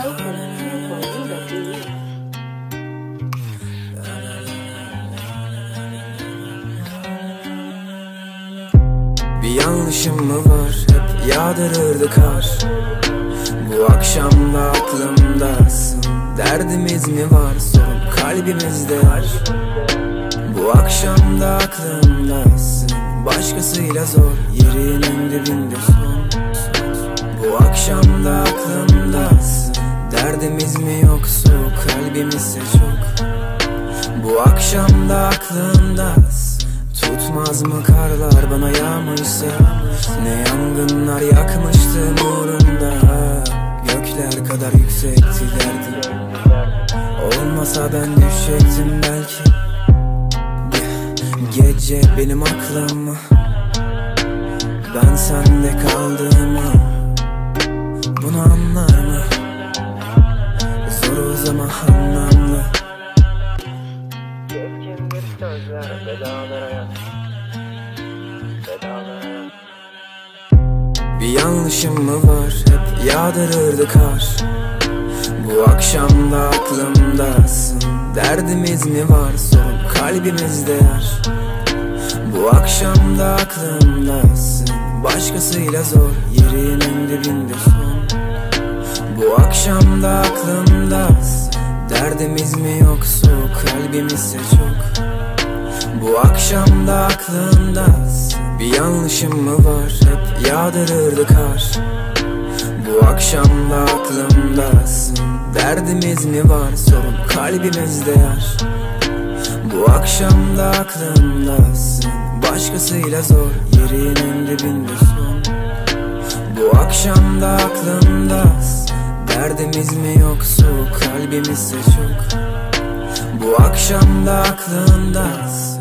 Bir yanlışım mı var, hep yağdırırdı kar. Bu akşam da aklımdasın. Derdimiz mi var, sorun kalbimizde var. Bu akşam da aklımdasın. Başkasıyla zor, yerinin dibinde son. Bu akşam da aklımdasın. Derdimiz mi yoksa kalbimizse çok. Bu akşam da aklımdasın. Tutmaz mı karlar bana yağmışsa? Ne yangınlar yakmıştım uğrunda. Gökler kadar yüksekti derdim. Olmasa ben düşecektim belki. Gece benim aklım, ben sende kaldığımı. Bunu anlar mı? Zor ama anlamlı. Keskindir sözler, bedalar hayat, bedalar hayat. Bir yanlışım mı var, hep yağdırırdı kar. Bu akşam da aklımdasın. Derdimiz mi var, sorun kalbimizde yer. Bu akşam da aklımdasın. Başkasıyla zor, yerinin dibinde son. Bu akşam da aklımdasın. Derdimiz mi yoksa kalbimizse çok. Bu akşam da aklımdasın. Bir yanlışım mı var, hep yağdırırdı kar. Bu akşam da aklımdasın. Derdimiz mi var, sorun kalbimizde yer. Bu akşam da aklımdasın. Başkasıyla zor, yerinin dibinde son. Bu akşam da aklımdasın. Derdimiz mi yoksa kalbimizse çok. Bu akşam da aklımdasın.